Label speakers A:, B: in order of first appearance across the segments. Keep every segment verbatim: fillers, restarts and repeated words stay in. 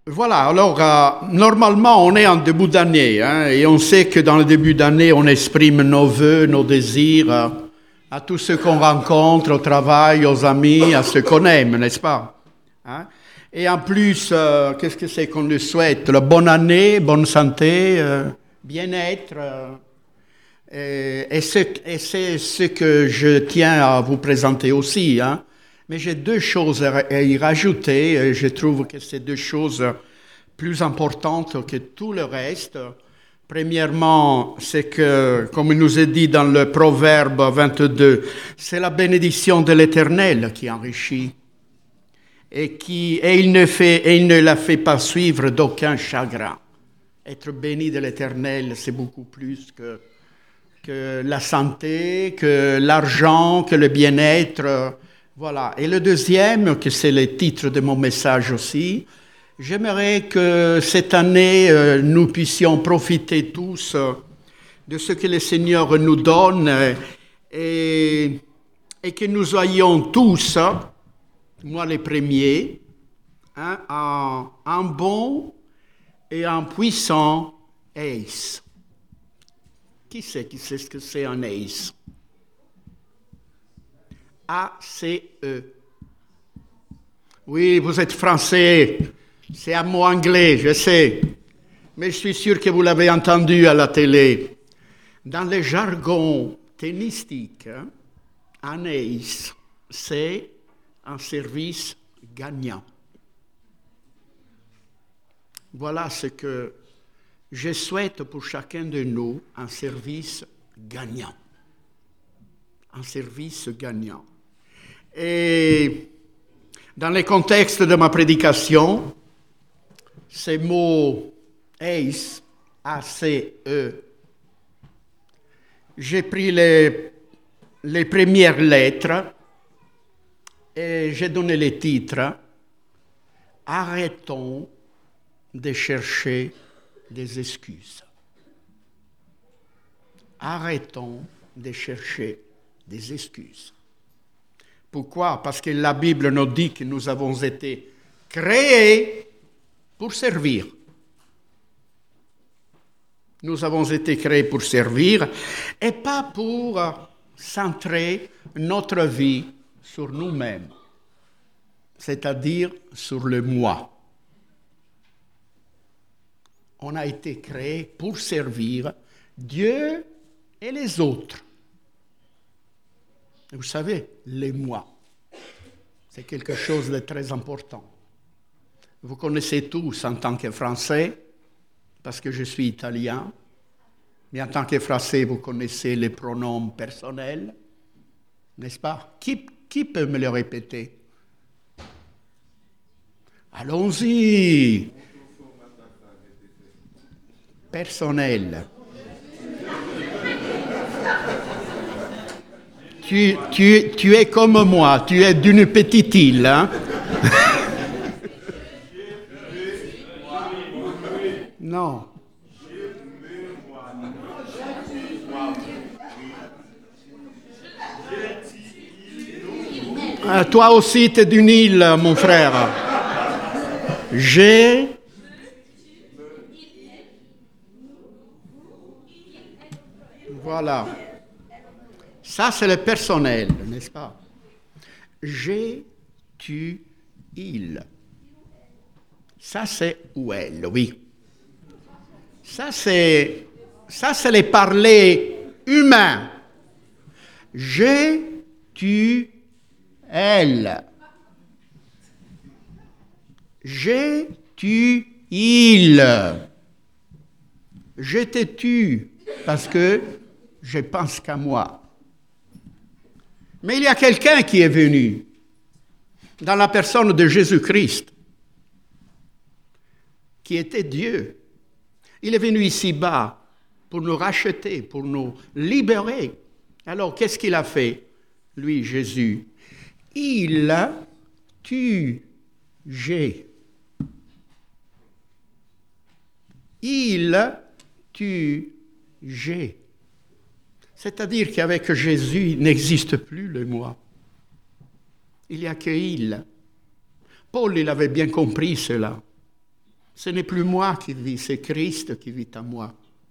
A: Voilà, alors euh, normalement on est en début d'année hein, et on sait que dans le début d'année on exprime nos vœux, nos désirs euh, à tous ceux qu'on rencontre au travail, aux amis, à ceux qu'on aime, n'est-ce pas hein? Et en plus, euh, qu'est-ce que c'est qu'on lui souhaite? La bonne année, bonne santé, euh, bien-être. Euh, et, et, c'est, et c'est ce que je tiens à vous présenter aussi, hein. Mais j'ai deux choses à y rajouter. Et je trouve que c'est deux choses plus importantes que tout le reste. Premièrement, c'est que, comme il nous est dit dans le Proverbe vingt-deux, c'est la bénédiction de l'Éternel qui enrichit et, qui, et, il ne fait, et il ne la fait pas suivre d'aucun chagrin. Être béni de l'Éternel, c'est beaucoup plus que, que la santé, que l'argent, que le bien-être. Voilà. Et le deuxième, que c'est le titre de mon message aussi, j'aimerais que cette année, euh, nous puissions profiter tous euh, de ce que le Seigneur nous donne euh, et, et que nous soyons tous, moi les premiers, hein, en, en bon et en puissant ace. Qui sait qui sait ce que c'est un ace? A C E. Oui, vous êtes français, c'est un mot anglais, je sais, mais je suis sûr que vous l'avez entendu à la télé. Dans le jargon tennistique, un ace, c'est un service gagnant. Voilà ce que je souhaite pour chacun de nous, un service gagnant. Un service gagnant. Et dans le contexte de ma prédication, ces mots ace, A C E, j'ai pris les, les premières lettres et j'ai donné les titres. Arrêtons de chercher des excuses. Arrêtons de chercher des excuses. Pourquoi? Parce que la Bible nous dit que nous avons été créés pour servir. Nous avons été créés pour servir et pas pour centrer notre vie sur nous-mêmes, c'est-à-dire sur le moi. On a été créés pour servir Dieu et les autres. Vous savez, les moi, c'est quelque chose de très important. Vous connaissez tous en tant que Français, parce que je suis italien, mais en tant que Français, vous connaissez les pronoms personnels, n'est-ce pas? Qui, qui peut me le répéter? Allons-y! Personnel. Tu, tu, tu es comme moi, tu es d'une petite île, hein? Non. Ah, toi aussi, tu es d'une île, mon frère. J'ai... Voilà. Ça, c'est le personnel, n'est-ce pas? J'ai, tu, il. Ça, c'est ou elle, oui. Ça, c'est, ça, c'est les parler humains. J'ai, tu, elle. J'ai, tu, il. Je te tue parce que je pense qu'à moi. Mais il y a quelqu'un qui est venu dans la personne de Jésus-Christ, qui était Dieu. Il est venu ici-bas pour nous racheter, pour nous libérer. Alors, qu'est-ce qu'il a fait, lui, Jésus? Il a tué. Il a tué. C'est-à-dire qu'avec Jésus, il n'existe plus le moi. Il n'y a que il. Paul, il avait bien compris cela. Ce n'est plus moi qui vis, c'est Christ qui vit en moi.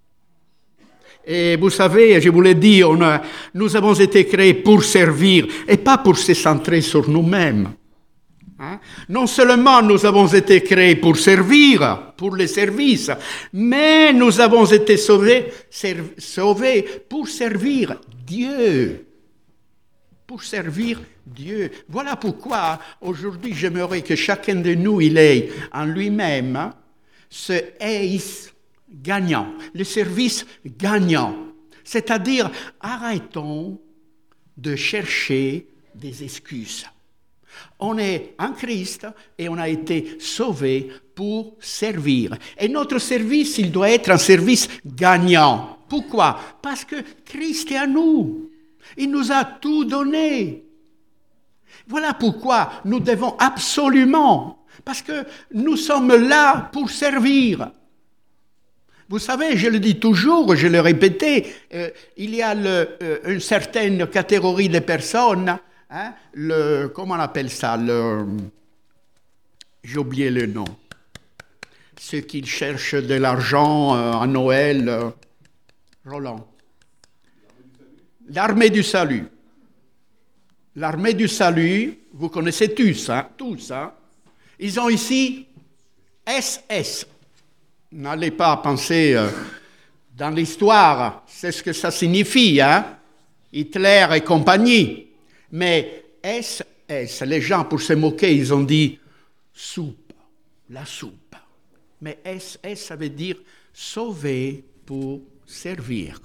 A: Et vous savez, je vous l'ai dit, on a, nous avons été créés pour servir et pas pour se centrer sur nous-mêmes. Hein? Non seulement nous avons été créés pour servir, pour les services, mais nous avons été sauvés, serv- sauvés pour servir Dieu. Pour servir Dieu. Voilà pourquoi aujourd'hui j'aimerais que chacun de nous, il ait en lui-même ce ace gagnant, le service gagnant. C'est-à-dire, arrêtons de chercher des excuses. On est en Christ et on a été sauvés pour servir. Et notre service, il doit être un service gagnant. Pourquoi? Parce que Christ est à nous. Il nous a tout donné. Voilà pourquoi nous devons absolument, parce que nous sommes là pour servir. Vous savez, je le dis toujours, je le répétais, euh, il y a le, euh, une certaine catégorie de personnes, hein, le, comment on appelle ça, le, j'ai oublié le nom, ceux qui cherchent de l'argent euh, à Noël, euh, Roland. L'armée du salut. L'armée du salut, vous connaissez tous, hein, tous, hein. Ils ont ici S S. N'allez pas penser euh, dans l'histoire, c'est ce que ça signifie, hein, Hitler et compagnie. Mais S S, les gens, pour se moquer, ils ont dit soupe, la soupe. Mais S S, ça veut dire sauver pour servir.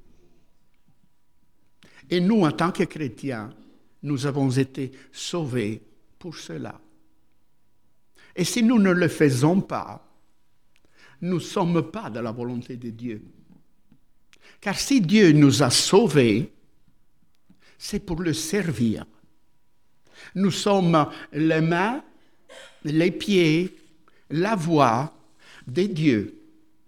A: Et nous, en tant que chrétiens, nous avons été sauvés pour cela. Et si nous ne le faisons pas, nous ne sommes pas dans la volonté de Dieu. Car si Dieu nous a sauvés, c'est pour le servir. Nous sommes les mains, les pieds, la voix de Dieu.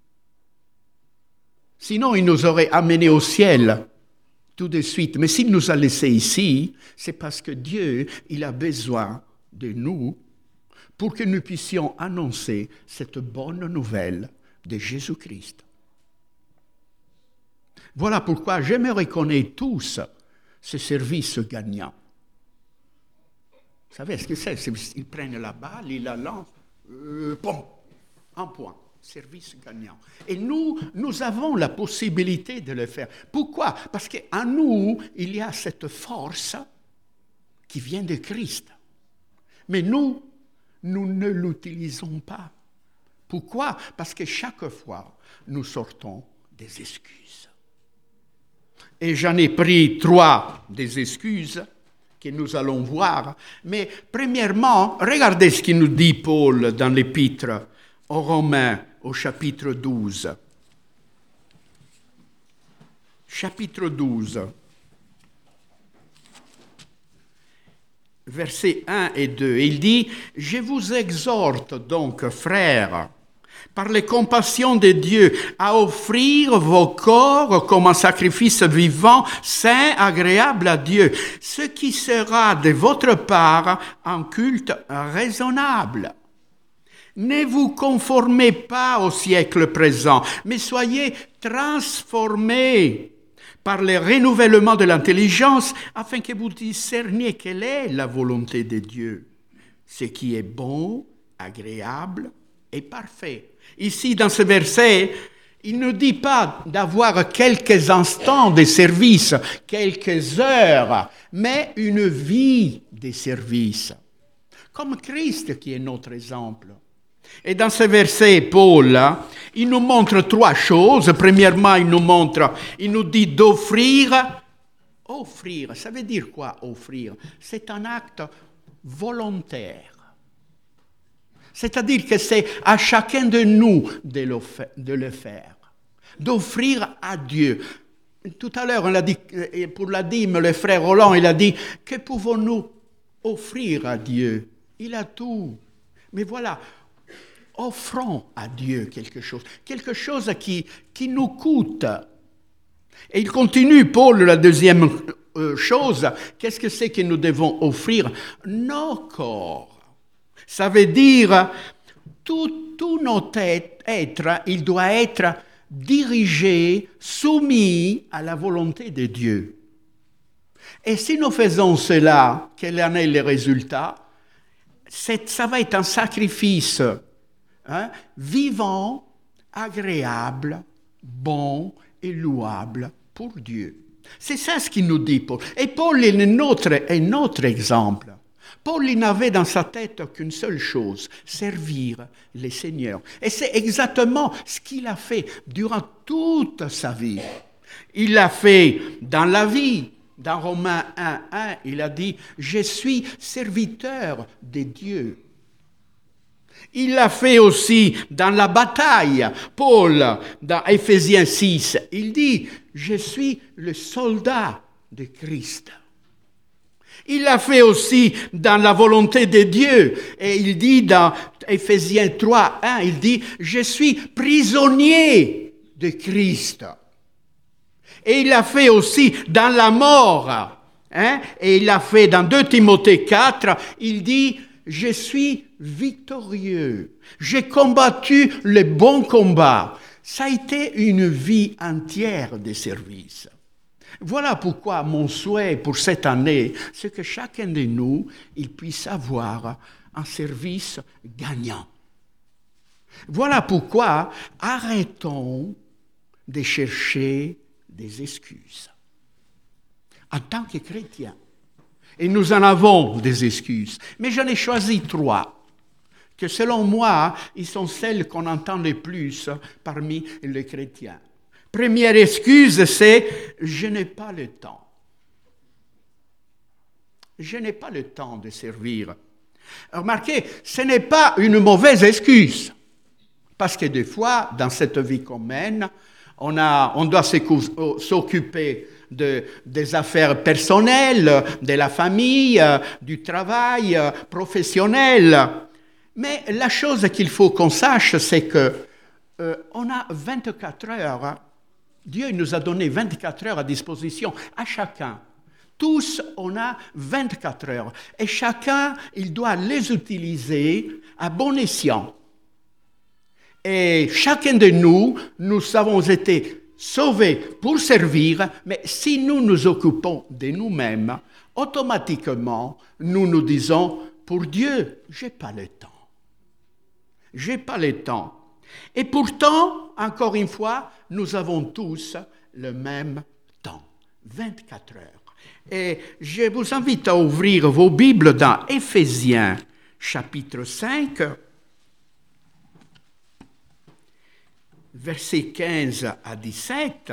A: Sinon, il nous aurait amenés au ciel tout de suite. Mais s'il nous a laissés ici, c'est parce que Dieu, il a besoin de nous pour que nous puissions annoncer cette bonne nouvelle de Jésus-Christ. Voilà pourquoi j'aimerais qu'on ait tous ce service gagnant. Vous savez ce que c'est? Ils prennent la balle, ils la lancent, euh, pom, un point. Service gagnant. Et nous, nous avons la possibilité de le faire. Pourquoi? Parce qu'en nous, il y a cette force qui vient de Christ. Mais nous, nous ne l'utilisons pas. Pourquoi? Parce que chaque fois, nous sortons des excuses. Et j'en ai pris trois des excuses que nous allons voir. Mais premièrement, regardez ce qu'il nous dit Paul dans l'Épître aux Romains, au chapitre douze. Chapitre douze. Versets un et deux. Il dit, « Je vous exhorte donc, frères, par les compassions de Dieu, à offrir vos corps comme un sacrifice vivant, saint, agréable à Dieu, ce qui sera de votre part un culte raisonnable. Ne vous conformez pas au siècle présent, mais soyez transformés par le renouvellement de l'intelligence, afin que vous discerniez quelle est la volonté de Dieu, ce qui est bon, agréable et parfait. » Ici, dans ce verset, il ne dit pas d'avoir quelques instants de service, quelques heures, mais une vie de service, comme Christ qui est notre exemple. Et dans ce verset, Paul, il nous montre trois choses. Premièrement, il nous montre, il nous dit d'offrir. Offrir, ça veut dire quoi, offrir? C'est un acte volontaire. C'est-à-dire que c'est à chacun de nous de le faire, d'offrir à Dieu. Tout à l'heure, on l'a dit, pour la dîme, le frère Roland, il a dit, que pouvons-nous offrir à Dieu? Il a tout. Mais voilà, offrons à Dieu quelque chose, quelque chose qui, qui nous coûte. Et il continue, Paul, la deuxième chose, qu'est-ce que c'est que nous devons offrir? Nos corps. Ça veut dire tout tout notre être, il doit être dirigé, soumis à la volonté de Dieu. Et si nous faisons cela, quel en est le résultat? C'est, ça va être un sacrifice hein, vivant, agréable, bon et louable pour Dieu. C'est ça ce qu'il nous dit Paul. Et Paul est notre, est notre exemple. Paul il n'avait dans sa tête qu'une seule chose, servir les seigneurs. Et c'est exactement ce qu'il a fait durant toute sa vie. Il l'a fait dans la vie. Dans Romains un, un, il a dit « Je suis serviteur de Dieu ». Il l'a fait aussi dans la bataille. Paul, dans Éphésiens six, il dit « Je suis le soldat de Christ ». Il l'a fait aussi dans la volonté de Dieu. Et il dit dans Éphésiens trois, un, il dit « Je suis prisonnier de Christ ». Et il l'a fait aussi dans la mort. Hein? Et il l'a fait dans deux Timothée quatre, il dit « Je suis victorieux, j'ai combattu le bon combat ». Ça a été une vie entière de service. Voilà pourquoi mon souhait pour cette année, c'est que chacun de nous, il puisse avoir un service gagnant. Voilà pourquoi arrêtons de chercher des excuses. En tant que chrétiens, et nous en avons des excuses, mais j'en ai choisi trois, que selon moi, ils sont celles qu'on entend le plus parmi les chrétiens. Première excuse, c'est « je n'ai pas le temps ». Je n'ai pas le temps de servir. Remarquez, ce n'est pas une mauvaise excuse, parce que des fois, dans cette vie qu'on mène, on, a, on doit s'occuper de, des affaires personnelles, de la famille, du travail professionnel. Mais la chose qu'il faut qu'on sache, c'est que euh, on a vingt-quatre heures. Dieu nous a donné vingt-quatre heures à disposition à chacun. Tous, on a vingt-quatre heures. Et chacun, il doit les utiliser à bon escient. Et chacun de nous, nous avons été sauvés pour servir, mais si nous nous occupons de nous-mêmes, automatiquement, nous nous disons, pour Dieu, je n'ai pas le temps. Je n'ai pas le temps. Et pourtant, encore une fois, nous avons tous le même temps, vingt-quatre heures. Et je vous invite à ouvrir vos Bibles dans Éphésiens, chapitre cinq, versets quinze à dix-sept.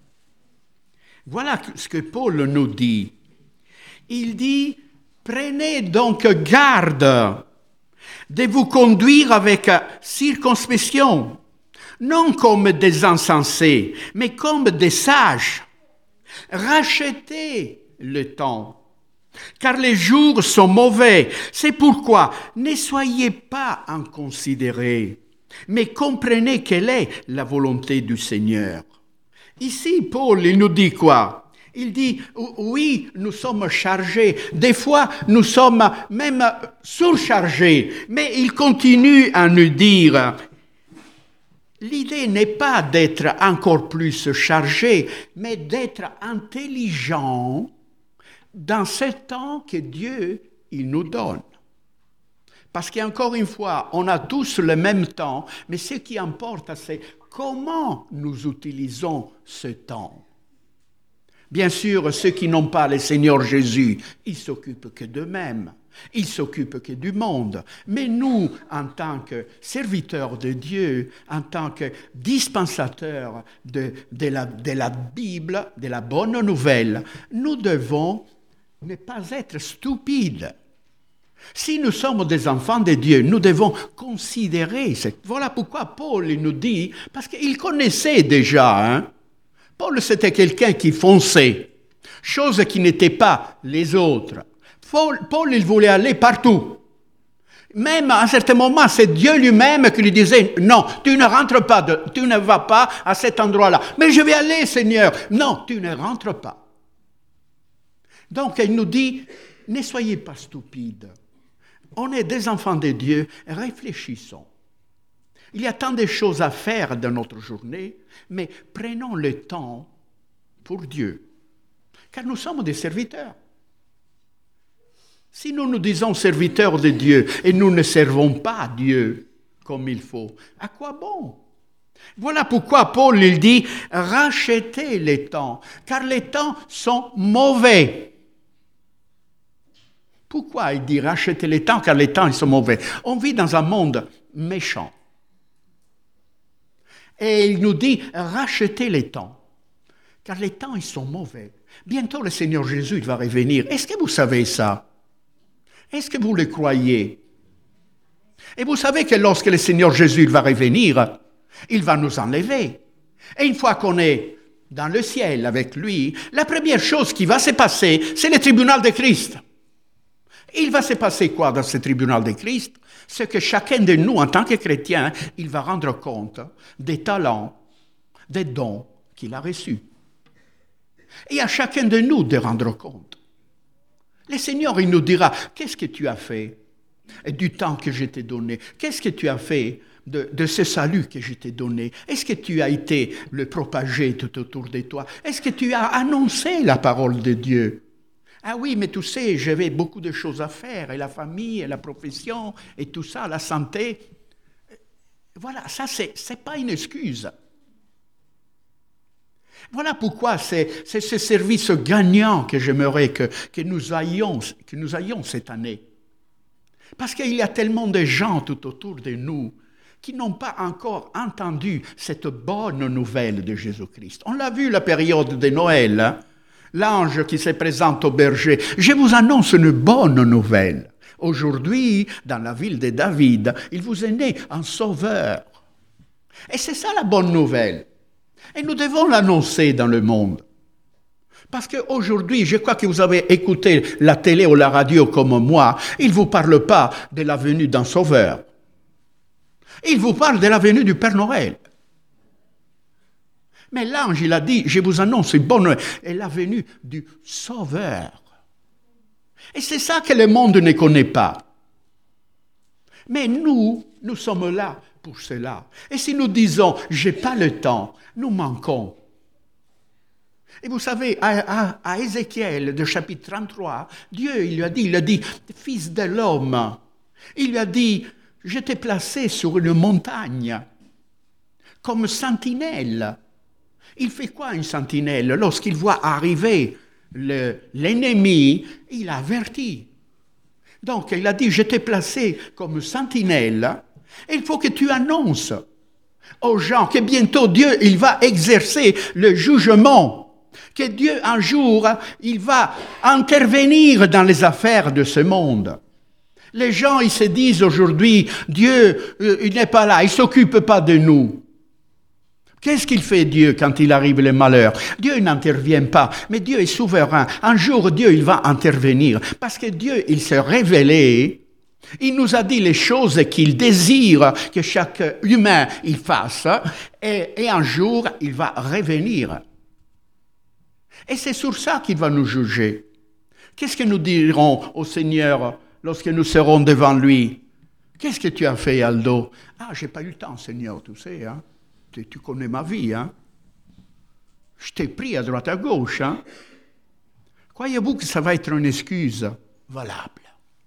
A: Voilà ce que Paul nous dit. Il dit, « Prenez donc garde de vous conduire avec circonspection, non comme des insensés, mais comme des sages. Rachetez le temps, car les jours sont mauvais. C'est pourquoi ne soyez pas inconsidérés, mais comprenez quelle est la volonté du Seigneur. » Ici, Paul, il nous dit quoi? Il dit, oui, nous sommes chargés, des fois nous sommes même surchargés, mais il continue à nous dire, l'idée n'est pas d'être encore plus chargé, mais d'être intelligent dans ce temps que Dieu il nous donne. Parce qu'encore une fois, on a tous le même temps, mais ce qui importe, c'est comment nous utilisons ce temps. Bien sûr, ceux qui n'ont pas le Seigneur Jésus, ils s'occupent que d'eux-mêmes, ils s'occupent que du monde. Mais nous, en tant que serviteurs de Dieu, en tant que dispensateurs de, de, la, de la Bible, de la bonne nouvelle, nous devons ne pas être stupides. Si nous sommes des enfants de Dieu, nous devons considérer. Voilà pourquoi Paul nous dit, parce qu'il connaissait déjà, hein, Paul, c'était quelqu'un qui fonçait, chose qui n'était pas les autres. Paul, Paul, il voulait aller partout. Même à un certain moment, c'est Dieu lui-même qui lui disait, non, tu ne rentres pas, de, tu ne vas pas à cet endroit-là. Mais je vais aller, Seigneur. Non, tu ne rentres pas. Donc, il nous dit, ne soyez pas stupides. On est des enfants de Dieu, réfléchissons. Il y a tant de choses à faire dans notre journée, mais prenons le temps pour Dieu, car nous sommes des serviteurs. Si nous nous disons serviteurs de Dieu et nous ne servons pas Dieu comme il faut, à quoi bon? Voilà pourquoi Paul il dit « rachetez les temps », car les temps sont mauvais. Pourquoi il dit « rachetez les temps », car les temps ils sont mauvais? On vit dans un monde méchant. Et il nous dit « rachetez les temps », car les temps ils sont mauvais. Bientôt le Seigneur Jésus il va revenir. Est-ce que vous savez ça? Est-ce que vous le croyez? Et vous savez que lorsque le Seigneur Jésus il va revenir, il va nous enlever. Et une fois qu'on est dans le ciel avec lui, la première chose qui va se passer, c'est le tribunal de Christ. Il va se passer quoi dans ce tribunal de Christ? C'est que chacun de nous, en tant que chrétien, il va rendre compte des talents, des dons qu'il a reçus. Et à chacun de nous de rendre compte. Le Seigneur, il nous dira, qu'est-ce que tu as fait du temps que je t'ai donné? Qu'est-ce que tu as fait de, de ce salut que je t'ai donné? Est-ce que tu as été le propager tout autour de toi? Est-ce que tu as annoncé la parole de Dieu? Ah oui, mais tu sais, j'avais beaucoup de choses à faire, et la famille, et la profession, et tout ça, la santé. Voilà, ça, c'est, c'est pas une excuse. Voilà pourquoi c'est, c'est ce service gagnant que j'aimerais que, que, nous ayons, que nous ayons cette année. Parce qu'il y a tellement de gens tout autour de nous qui n'ont pas encore entendu cette bonne nouvelle de Jésus-Christ. On l'a vu la période de Noël, hein? L'ange qui se présente au berger. Je vous annonce une bonne nouvelle. Aujourd'hui, dans la ville de David, il vous est né un sauveur. Et c'est ça la bonne nouvelle. Et nous devons l'annoncer dans le monde. Parce qu'aujourd'hui, je crois que vous avez écouté la télé ou la radio comme moi, il ne vous parle pas de la venue d'un sauveur. Il vous parle de la venue du Père Noël. Mais l'ange, il a dit, je vous annonce une bonne nouvelle, et la venue du sauveur. Et c'est ça que le monde ne connaît pas. Mais nous, nous sommes là pour cela. Et si nous disons, j'ai pas le temps, nous manquons. Et vous savez, à, à, à Ézéchiel, de chapitre trente-trois, Dieu, il lui a dit, il a dit, fils de l'homme, il lui a dit, je t'ai placé sur une montagne, comme sentinelle. Il fait quoi une sentinelle? Lorsqu'il voit arriver le, l'ennemi, il avertit. Donc, il a dit, je t'ai placé comme sentinelle, et il faut que tu annonces aux gens que bientôt Dieu, il va exercer le jugement, que Dieu, un jour, il va intervenir dans les affaires de ce monde. Les gens, ils se disent aujourd'hui, Dieu, euh, il n'est pas là, il ne s'occupe pas de nous. Qu'est-ce qu'il fait Dieu quand il arrive le malheur? Dieu n'intervient pas, mais Dieu est souverain. Un jour, Dieu, il va intervenir. Parce que Dieu, il s'est révélé. Il nous a dit les choses qu'il désire que chaque humain il fasse. Et, et un jour, il va revenir. Et c'est sur ça qu'il va nous juger. Qu'est-ce que nous dirons au Seigneur lorsque nous serons devant lui? Qu'est-ce que tu as fait, Aldo? Ah, j'ai pas eu le temps, Seigneur, tu sais, hein? Tu, tu connais ma vie, hein? Je t'ai pris à droite à gauche, hein? Croyez-vous que ça va être une excuse valable?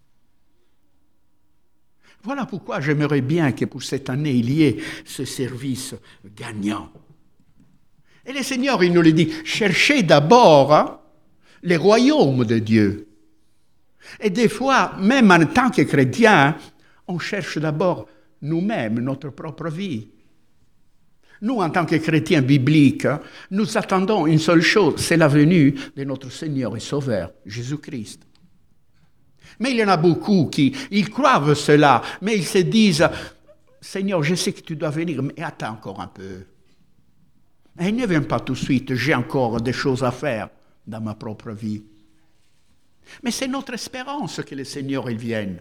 A: Voilà pourquoi j'aimerais bien que pour cette année, il y ait ce service gagnant. Et le Seigneur, il nous le dit, cherchez d'abord hein, les royaumes de Dieu. Et des fois, même en tant que chrétien, on cherche d'abord nous-mêmes, notre propre vie. Nous, en tant que chrétiens bibliques, nous attendons une seule chose, c'est la venue de notre Seigneur et Sauveur, Jésus-Christ. Mais il y en a beaucoup qui ils croient cela, mais ils se disent, Seigneur, je sais que tu dois venir, mais attends encore un peu. Et ne viens pas tout de suite, j'ai encore des choses à faire dans ma propre vie. Mais c'est notre espérance que le Seigneur il vienne.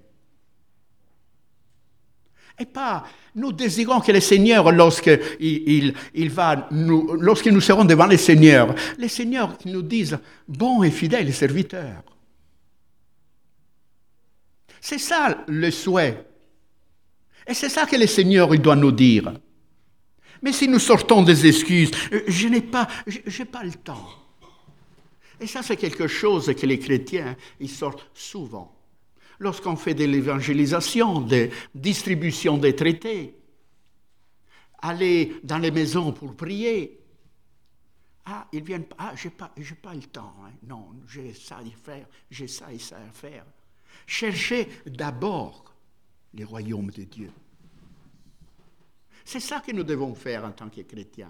A: Et pas, nous désirons que le Seigneur, lorsqu'il il, il va nous, lorsque nous serons devant le Seigneur, le Seigneur nous dise, bon et fidèle serviteur. C'est ça le souhait. Et c'est ça que le Seigneur il doit nous dire. Mais si nous sortons des excuses, je n'ai pas, je n'ai pas le temps. Et ça, c'est quelque chose que les chrétiens, ils sortent souvent. Lorsqu'on fait de l'évangélisation, de distribution des traités, aller dans les maisons pour prier. Ah, ils viennent pas. Ah, j'ai pas, j'ai pas le temps. Hein. Non, j'ai ça à faire, j'ai ça et ça à faire. Cherchez d'abord les royaumes de Dieu. C'est ça que nous devons faire en tant que chrétiens.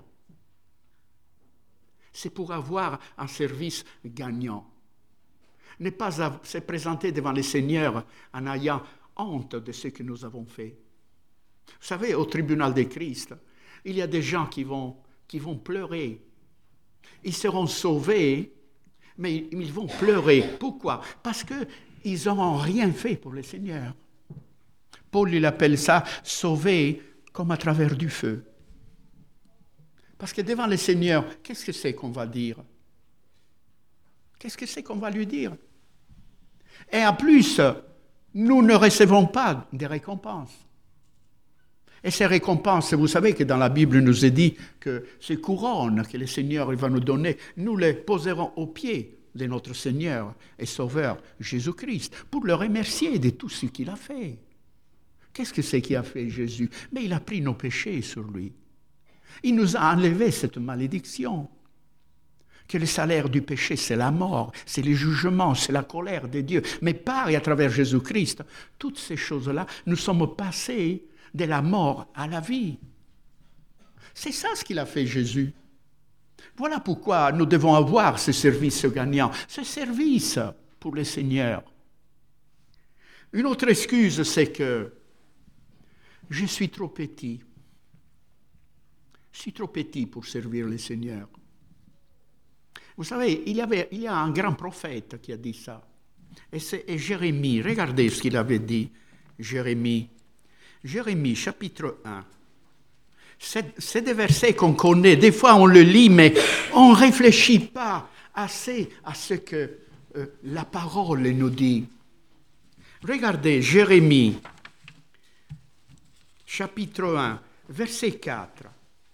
A: C'est pour avoir un service gagnant. Ne pas se présenter devant le Seigneur en ayant honte de ce que nous avons fait. Vous savez, au tribunal de Christ, il y a des gens qui vont, qui vont pleurer. Ils seront sauvés, mais ils vont pleurer. Pourquoi? Parce qu'ils n'auront rien fait pour le Seigneur. Paul, il appelle ça « sauver » comme à travers du feu. Parce que devant le Seigneur, qu'est-ce que c'est qu'on va dire? Qu'est-ce que c'est qu'on va lui dire? Et en plus, nous ne recevons pas de récompenses. Et ces récompenses, vous savez que dans la Bible, il nous est dit que ces couronnes que le Seigneur va nous donner, nous les poserons aux pieds de notre Seigneur et Sauveur Jésus-Christ pour le remercier de tout ce qu'il a fait. Qu'est-ce que c'est qu'il a fait Jésus? Mais il a pris nos péchés sur lui. Il nous a enlevé cette malédiction. Que le salaire du péché, c'est la mort, c'est le jugement, c'est la colère de Dieu. Mais par et à travers Jésus-Christ, toutes ces choses-là, nous sommes passés de la mort à la vie. C'est ça ce qu'il a fait Jésus. Voilà pourquoi nous devons avoir ce service gagnant, ce service pour le Seigneur. Une autre excuse, c'est que je suis trop petit. Je suis trop petit pour servir le Seigneur. Vous savez, il y, avait, il y a un grand prophète qui a dit ça. Et c'est et Jérémie. Regardez ce qu'il avait dit, Jérémie. Jérémie, chapitre un. C'est, c'est des versets qu'on connaît. Des fois, on le lit, mais on ne réfléchit pas assez à ce que euh, la parole nous dit. Regardez, Jérémie, chapitre un, verset quatre.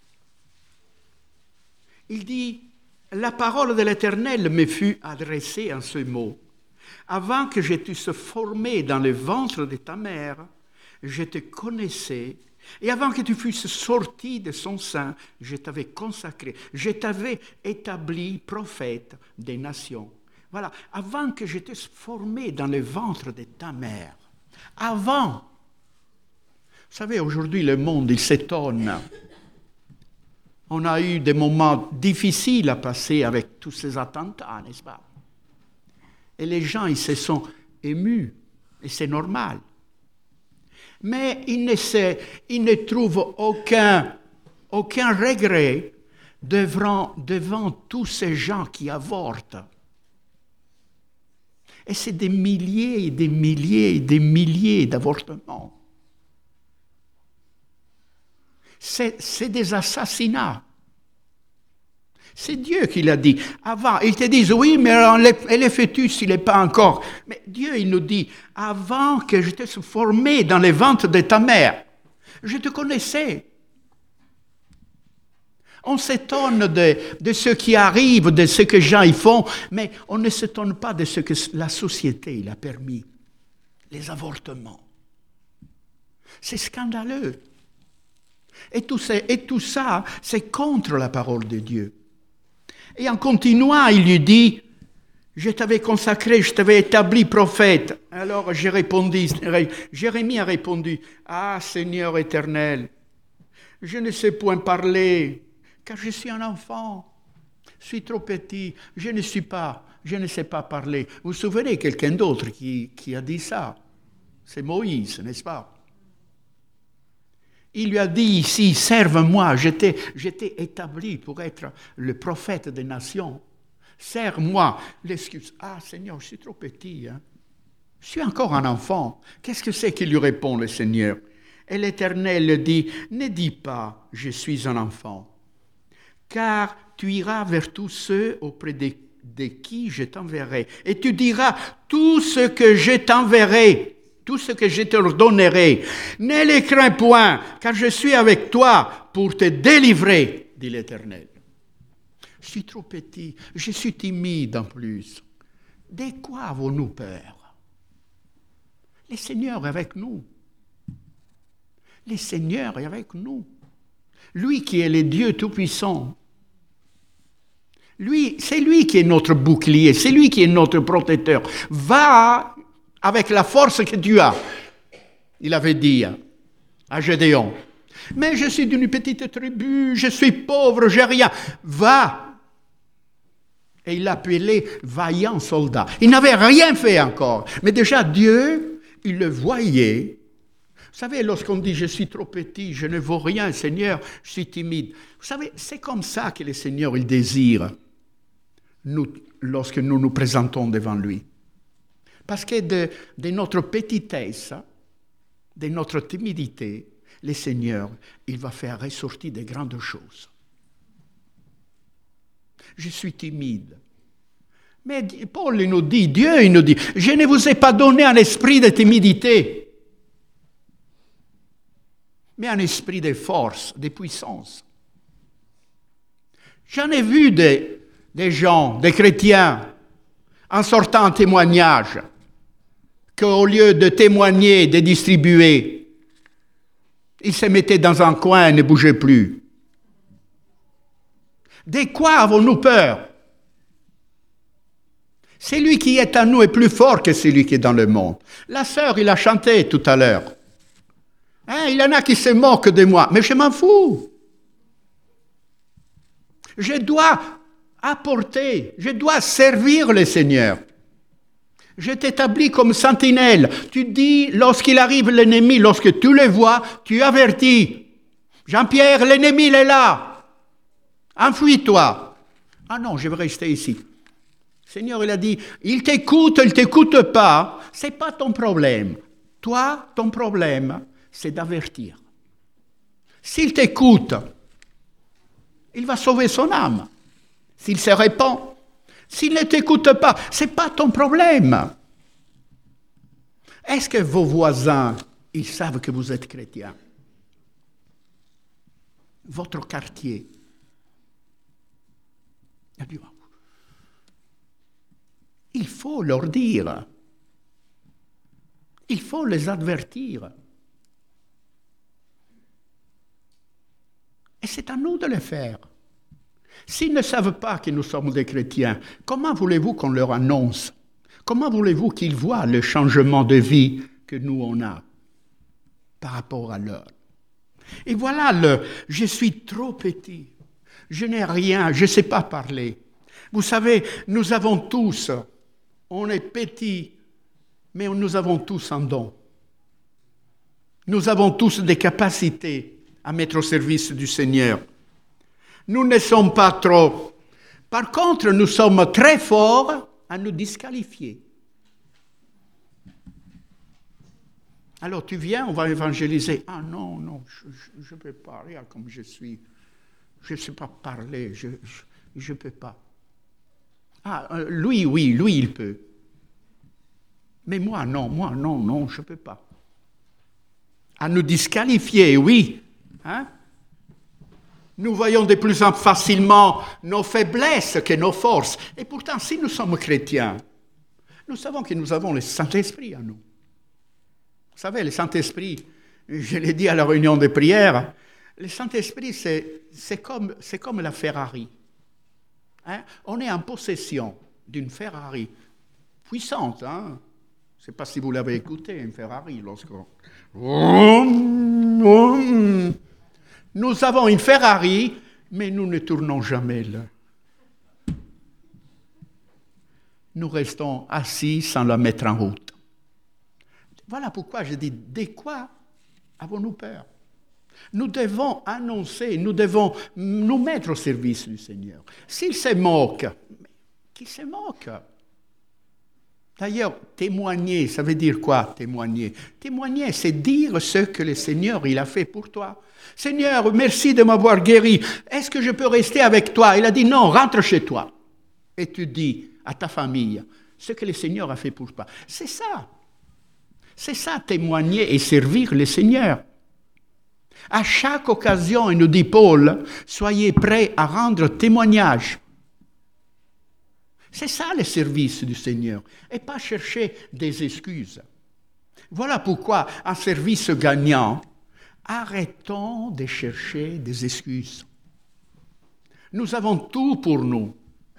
A: Il dit, « La parole de l'Éternel me fut adressée en ce mot. Avant que je t'eusse formé dans le ventre de ta mère, je te connaissais, et avant que tu fusses sorti de son sein, je t'avais consacré, je t'avais établi prophète des nations. » Voilà, avant que je t'eusse formé dans le ventre de ta mère. Avant. Vous savez, aujourd'hui, le monde, il s'étonne. On a eu des moments difficiles à passer avec tous ces attentats, n'est-ce pas? Et les gens, ils se sont émus, et c'est normal. Mais ils ne, se, ils ne trouvent aucun, aucun regret devant, devant tous ces gens qui avortent. Et c'est des milliers et des milliers et des milliers d'avortements. C'est, c'est des assassinats. C'est Dieu qui l'a dit. Avant, ils te disent, oui, mais et le fœtus, il n'est pas encore. Mais Dieu, il nous dit, avant que je te sois formé dans le ventre de ta mère, je te connaissais. On s'étonne de, de ce qui arrive, de ce que les gens y font, mais on ne s'étonne pas de ce que la société il a permis. Les avortements. C'est scandaleux. Et tout, ça, et tout ça, c'est contre la parole de Dieu. Et en continuant, il lui dit, « Je t'avais consacré, je t'avais établi prophète. » Alors j'ai répondu, Jérémie a répondu, « Ah, Seigneur éternel, je ne sais point parler, car je suis un enfant, je suis trop petit, je ne suis pas, je ne sais pas parler. » Vous vous souvenez quelqu'un d'autre qui, qui a dit ça? C'est Moïse, n'est-ce pas? Il lui a dit ici, serve-moi, je t'ai, je t'ai établi pour être le prophète des nations. Serve-moi. L'excuse, ah Seigneur, je suis trop petit, hein? Je suis encore un enfant. Qu'est-ce que c'est qu'il lui répond, le Seigneur? Et l'Éternel dit, ne dis pas, je suis un enfant, car tu iras vers tous ceux auprès de, de qui je t'enverrai. Et tu diras, tout ce que je t'enverrai, tout ce que je t'ordonnerai. Ne les crains point, car je suis avec toi pour te délivrer, dit l'Éternel. Je suis trop petit, je suis timide en plus. De quoi avons-nous peur? Le Seigneur est avec nous. Le Seigneur est avec nous. Lui qui est le Dieu Tout-Puissant. Lui, c'est lui qui est notre bouclier, c'est lui qui est notre protecteur. Va avec la force que tu as, il avait dit à Gédéon. Mais je suis d'une petite tribu, je suis pauvre, j'ai rien. Va. Et il l'appelait vaillant soldat. Il n'avait rien fait encore. Mais déjà Dieu, il le voyait. Vous savez, lorsqu'on dit « je suis trop petit, je ne vaux rien, Seigneur, je suis timide », vous savez, c'est comme ça que le Seigneur, il désire, nous, lorsque nous nous présentons devant lui. Parce que de, de notre petitesse, de notre timidité, le Seigneur, il va faire ressortir de grandes choses. Je suis timide. Mais Paul il nous dit, Dieu il nous dit, je ne vous ai pas donné un esprit de timidité, mais un esprit de force, de puissance. J'en ai vu des, des gens, des chrétiens, en sortant en témoignage, qu'au lieu de témoigner, de distribuer, ils se mettaient dans un coin et ne bougeaient plus. De quoi avons-nous peur? Celui qui est en nous est plus fort que celui qui est dans le monde. La sœur, il a chanté tout à l'heure. Hein, il y en a qui se moquent de moi, mais je m'en fous. Je dois apporter, je dois servir le Seigneur. Je t'établis comme sentinelle. Tu dis, lorsqu'il arrive l'ennemi, lorsque tu le vois, tu avertis. Jean-Pierre, l'ennemi, il est là. Enfuis-toi. Ah non, je vais rester ici. Le Seigneur, il a dit, il t'écoute, il ne t'écoute pas. Ce n'est pas ton problème. Toi, ton problème, c'est d'avertir. S'il t'écoute, il va sauver son âme. S'il se répand. S'il ne t'écoute pas, ce n'est pas ton problème. Est-ce que vos voisins, ils savent que vous êtes chrétien? Votre quartier. Il faut leur dire. Il faut les avertir. Et c'est à nous de le faire. S'ils ne savent pas que nous sommes des chrétiens, comment voulez-vous qu'on leur annonce? Comment voulez-vous qu'ils voient le changement de vie que nous on a par rapport à leur? Et voilà le « je suis trop petit, je n'ai rien, je ne sais pas parler ». Vous savez, nous avons tous, on est petits, mais nous avons tous un don. Nous avons tous des capacités à mettre au service du Seigneur. Nous ne sommes pas trop. Par contre, nous sommes très forts à nous disqualifier. Alors tu viens, on va évangéliser. Ah non, non, je ne peux pas, regarde comme je suis. Je ne sais pas parler, je ne peux pas. Ah, lui, oui, lui, il peut. Mais moi, non, moi, non, non, je ne peux pas. À nous disqualifier, oui. Hein? Nous voyons de plus en plus facilement nos faiblesses que nos forces. Et pourtant, si nous sommes chrétiens, nous savons que nous avons le Saint-Esprit en nous. Vous savez, le Saint-Esprit, je l'ai dit à la réunion de prière, le Saint-Esprit, c'est, c'est, comme, c'est comme la Ferrari. Hein? On est en possession d'une Ferrari puissante. Hein? Je ne sais pas si vous l'avez écouté, une Ferrari, lorsqu'on... Nous avons une Ferrari, mais nous ne tournons jamais là. Nous restons assis sans la mettre en route. Voilà pourquoi je dis, de quoi avons-nous peur? Nous devons annoncer, nous devons nous mettre au service du Seigneur. S'il se moque, qu'il se moque. D'ailleurs, témoigner, ça veut dire quoi, témoigner? Témoigner, c'est dire ce que le Seigneur il a fait pour toi. Seigneur, merci de m'avoir guéri. Est-ce que je peux rester avec toi? Il a dit non, rentre chez toi. Et tu dis à ta famille ce que le Seigneur a fait pour toi. C'est ça. C'est ça, témoigner et servir le Seigneur. À chaque occasion, il nous dit Paul, soyez prêts à rendre témoignage. C'est ça le service du Seigneur, et pas chercher des excuses. Voilà pourquoi, un service gagnant, arrêtons de chercher des excuses. Nous avons tout pour nous.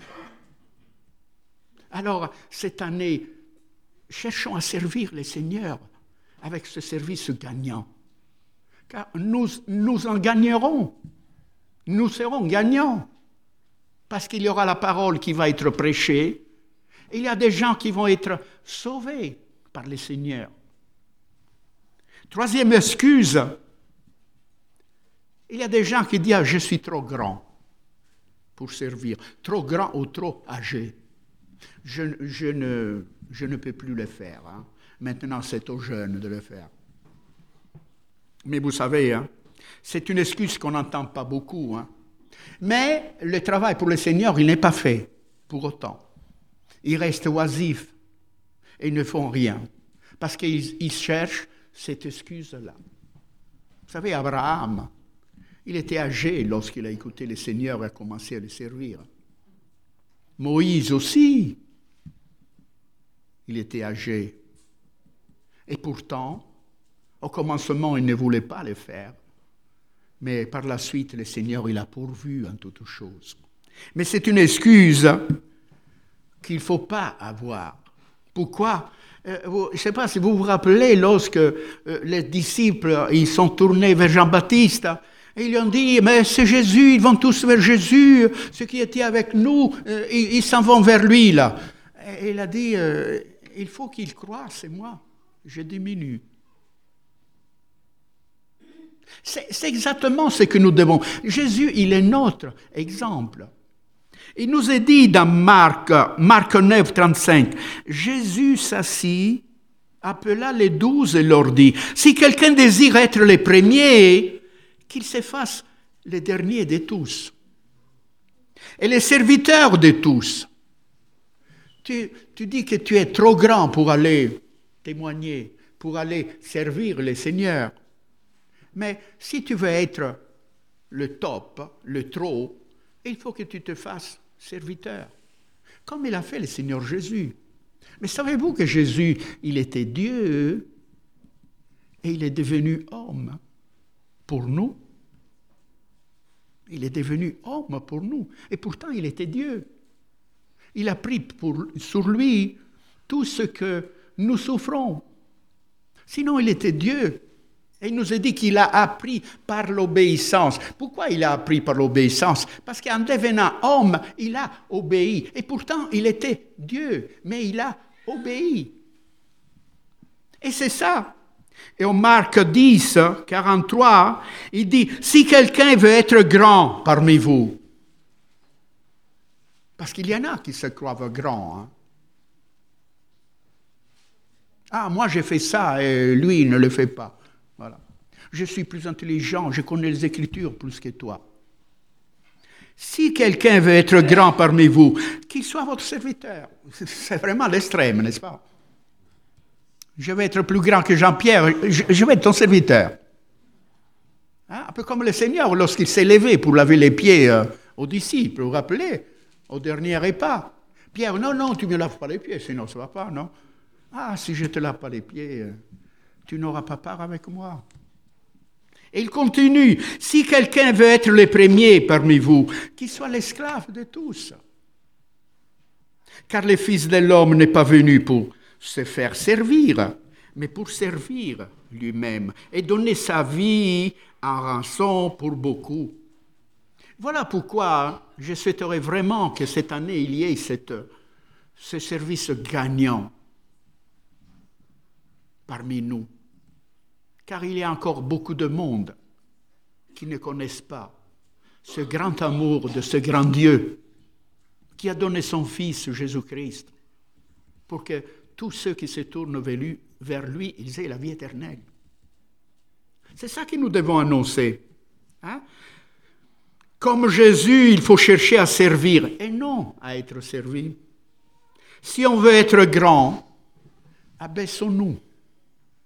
A: Alors, cette année, cherchons à servir le Seigneur avec ce service gagnant. Car nous, nous en gagnerons. Nous serons gagnants. Parce qu'il y aura la parole qui va être prêchée. Et il y a des gens qui vont être sauvés par le Seigneur. Troisième excuse. Il y a des gens qui disent ah, « je suis trop grand pour servir. Trop grand ou trop âgé. Je, je, ne, je ne peux plus le faire. Hein. Maintenant, c'est aux jeunes de le faire. » Mais vous savez, hein, c'est une excuse qu'on n'entend pas beaucoup. Hein. Mais le travail pour le Seigneur, il n'est pas fait pour autant. Ils restent oisifs et ils ne font rien. Parce qu'ils ils cherchent cette excuse-là. Vous savez, Abraham, il était âgé lorsqu'il a écouté le Seigneur et a commencé à le servir. Moïse aussi, il était âgé. Et pourtant, au commencement, il ne voulait pas le faire. Mais par la suite, le Seigneur, il a pourvu en toutes choses. Mais c'est une excuse qu'il ne faut pas avoir. Pourquoi ? euh, vous, Je ne sais pas si vous vous rappelez, lorsque euh, les disciples ils sont tournés vers Jean-Baptiste, et ils lui ont dit, mais c'est Jésus, ils vont tous vers Jésus, ceux qui étaient avec nous, euh, ils, ils s'en vont vers lui, là. Et il a dit, euh, il faut qu'il croie, c'est moi, je diminue. C'est, c'est exactement ce que nous devons. Jésus, il est notre exemple. Il nous est dit dans Marc, Marc neuf, trente-cinq, Jésus s'assit, appela les douze et leur dit, si quelqu'un désire être le premier, qu'il se fasse le dernier de tous et le serviteur de tous. Tu, tu dis que tu es trop grand pour aller témoigner, pour aller servir le Seigneur. Mais si tu veux être le top, le trop, il faut que tu te fasses serviteur. Comme il a fait le Seigneur Jésus. Mais savez-vous que Jésus, il était Dieu et il est devenu homme pour nous? Il est devenu homme pour nous. Et pourtant, il était Dieu. Il a pris pour, sur lui tout ce que nous souffrons. Sinon, il était Dieu. Et il nous a dit qu'il a appris par l'obéissance. Pourquoi il a appris par l'obéissance? Parce qu'en devenant homme, il a obéi. Et pourtant, il était Dieu, mais il a obéi. Et c'est ça. Et au Marc dix, quarante-trois, il dit, si quelqu'un veut être grand parmi vous, parce qu'il y en a qui se croient grands. Hein. Ah, moi j'ai fait ça et lui il ne le fait pas. Voilà. Je suis plus intelligent, je connais les Écritures plus que toi. Si quelqu'un veut être grand parmi vous, qu'il soit votre serviteur. C'est vraiment l'extrême, n'est-ce pas? Je vais être plus grand que Jean-Pierre, je, je vais être ton serviteur. Hein? Un peu comme le Seigneur, lorsqu'il s'est levé pour laver les pieds euh, aux disciples, vous vous rappelez, au dernier repas. Pierre, non, non, tu ne me laves pas les pieds, sinon ça ne va pas, non? Ah, si je ne te lave pas les pieds, euh, tu n'auras pas part avec moi. Et il continue, si quelqu'un veut être le premier parmi vous, qu'il soit l'esclave de tous. Car le Fils de l'homme n'est pas venu pour se faire servir, mais pour servir lui-même et donner sa vie en rançon pour beaucoup. Voilà pourquoi je souhaiterais vraiment que cette année, il y ait cette, ce service gagnant parmi nous. Car il y a encore beaucoup de monde qui ne connaissent pas ce grand amour de ce grand Dieu qui a donné son Fils Jésus-Christ pour que tous ceux qui se tournent vers lui, ils aient la vie éternelle. C'est ça que nous devons annoncer. Hein? Comme Jésus, il faut chercher à servir et non à être servi. Si on veut être grand, abaissons-nous.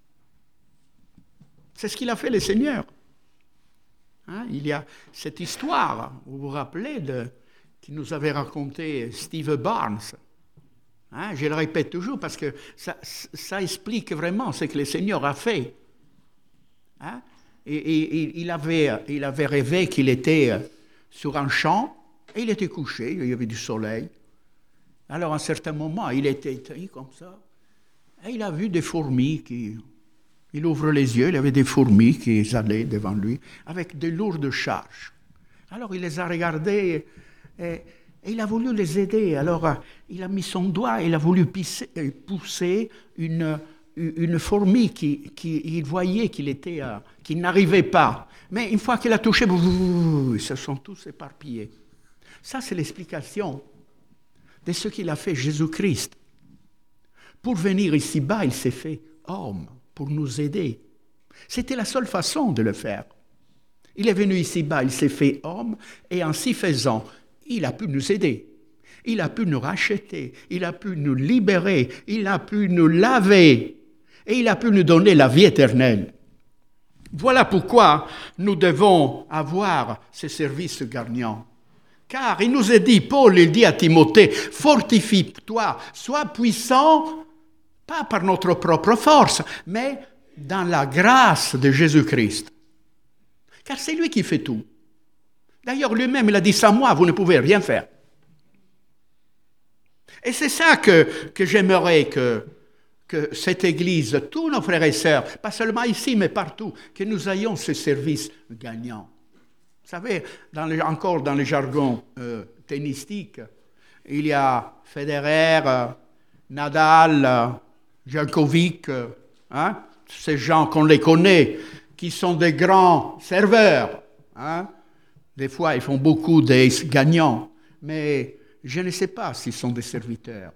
A: C'est ce qu'il a fait le Seigneur. Hein, il y a cette histoire, vous vous rappelez, de, qui nous avait raconté Steve Barnes. Hein, je le répète toujours parce que ça, ça explique vraiment ce que le Seigneur a fait. Hein, et, et, et il, avait, il avait rêvé qu'il était sur un champ et il était couché, il y avait du soleil. Alors à un certain moment, il était éteint comme ça et il a vu des fourmis qui... Il ouvre les yeux, il y avait des fourmis qui allaient devant lui avec de lourdes charges. Alors il les a regardées et, et il a voulu les aider. Alors il a mis son doigt et il a voulu pisser, pousser une, une fourmi qui, qui il voyait qu'il était, euh, qu'il n'arrivait pas. Mais une fois qu'il a touché, ils se sont tous éparpillés. Ça, c'est l'explication de ce qu'il a fait Jésus-Christ. Pour venir ici-bas, il s'est fait homme. Pour nous aider. C'était la seule façon de le faire. Il est venu ici-bas, il s'est fait homme, et en s'y faisant, il a pu nous aider. Il a pu nous racheter, il a pu nous libérer, il a pu nous laver, et il a pu nous donner la vie éternelle. Voilà pourquoi nous devons avoir ce service gagnant. Car il nous est dit, Paul, il dit à Timothée, fortifie-toi, sois puissant, pas par notre propre force, mais dans la grâce de Jésus-Christ. Car c'est lui qui fait tout. D'ailleurs, lui-même, il a dit, sans moi, vous ne pouvez rien faire. Et c'est ça que, que j'aimerais que, que cette Église, tous nos frères et sœurs, pas seulement ici, mais partout, que nous ayons ce service gagnant. Vous savez, dans le, encore dans le jargon euh, tennistique, il y a Federer, euh, Nadal, euh, Djokovic, hein, ces gens qu'on les connaît, qui sont des grands serveurs. Hein. Des fois, ils font beaucoup des gagnants, mais je ne sais pas s'ils sont des serviteurs.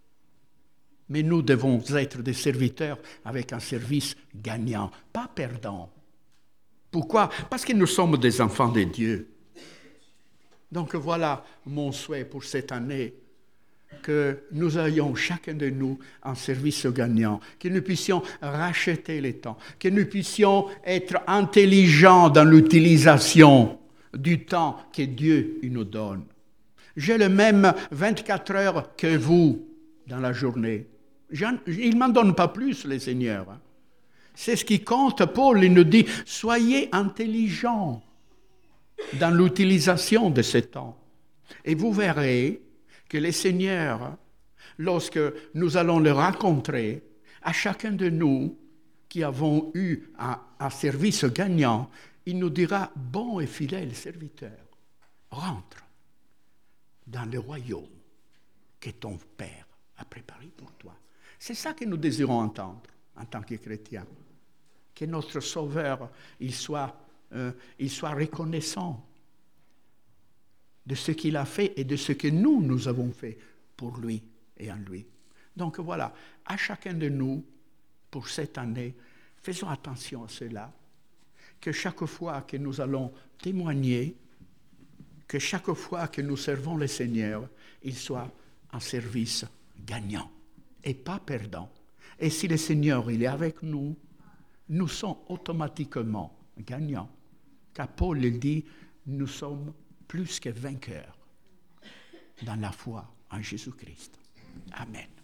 A: Mais nous devons être des serviteurs avec un service gagnant, pas perdant. Pourquoi? Parce que nous sommes des enfants de Dieu. Donc voilà mon souhait pour cette année. Que nous ayons chacun de nous un service gagnant, que nous puissions racheter les temps, que nous puissions être intelligents dans l'utilisation du temps que Dieu nous donne. J'ai le même vingt-quatre heures que vous dans la journée. J'en, il ne m'en donne pas plus, le Seigneur. C'est ce qui compte. Paul il nous dit, soyez intelligents dans l'utilisation de ce temps. Et vous verrez que le Seigneur, lorsque nous allons le rencontrer, à chacun de nous qui avons eu un, un service gagnant, il nous dira, bon et fidèle serviteur, rentre dans le royaume que ton Père a préparé pour toi. C'est ça que nous désirons entendre en tant que chrétiens. Que notre Sauveur, il soit, euh, il soit reconnaissant de ce qu'il a fait et de ce que nous, nous avons fait pour lui et en lui. Donc voilà, à chacun de nous, pour cette année, faisons attention à cela, que chaque fois que nous allons témoigner, que chaque fois que nous servons le Seigneur, il soit un service gagnant et pas perdant. Et si le Seigneur il est avec nous, nous sommes automatiquement gagnants. Car Paul il dit, nous sommes plus que vainqueurs dans la foi en Jésus-Christ. Amen.